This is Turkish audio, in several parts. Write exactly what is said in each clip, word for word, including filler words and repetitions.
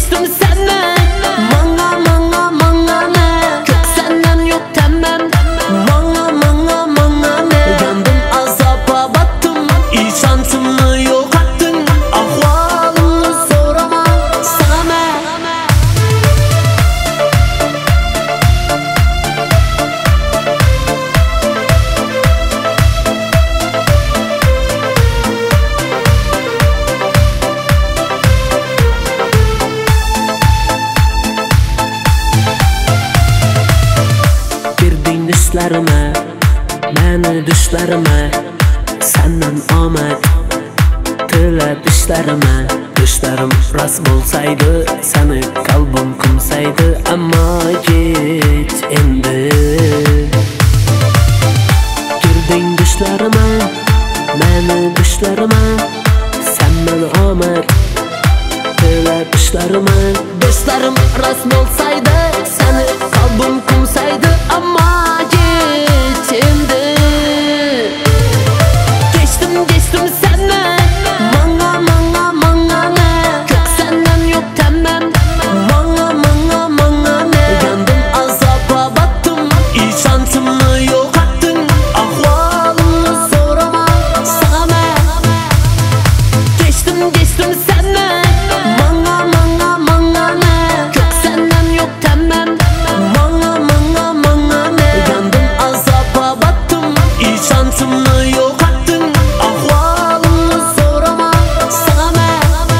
geçtim senden. Manga manga manga ne? Çok senden yok temem. Manga manga manga ne? Yandım azaba battım. İyi şansımı yok attın. Ahvalımı sorama sana ne? Girdin düşlerime, beni düşlerime. Senden omad tile düşlerime. Düşlerim rast bolsaydı, seni kalbim kumsaydı. Ama git endi. Girdin düşlerime, beni düşlerime. Senden omad tile düşlerime. Düşlerim rast bolsaydı, seni kalbim kumsaydı. Ama git endi. Geçtim geçtim senden. Manga manga manga ne? Çok senden yok temem. Manga manga manga ne? Yandım azaba battım. İyi şansımı yok attın. Ahvalımı sorama sana ne? Geçtim geçtim senden. Manga manga manga ne? Çok senden yok temem. Manga manga manga ne? Yandım azaba battım. İyi şansımı yok attın. Ahvalımı sorama sana ne?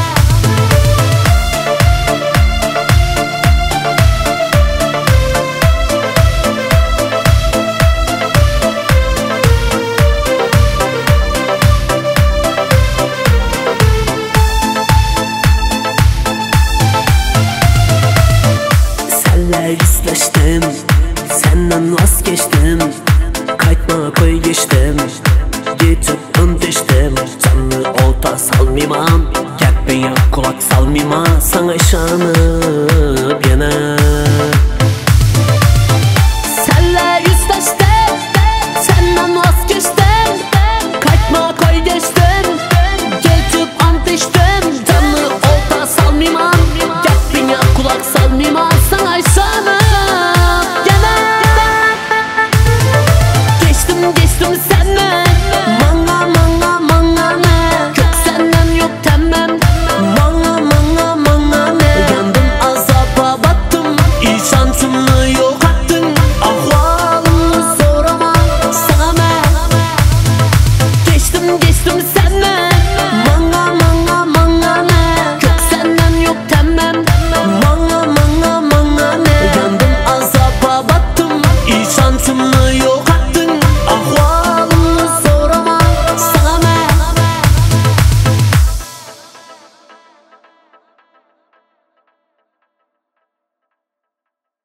Senle yüzleştim, senden vazgeçtim. Kaytma koy geçtim, geçip öndüştüm. Canlı olta salmimam, gapine kulak salmima. Sana işanıp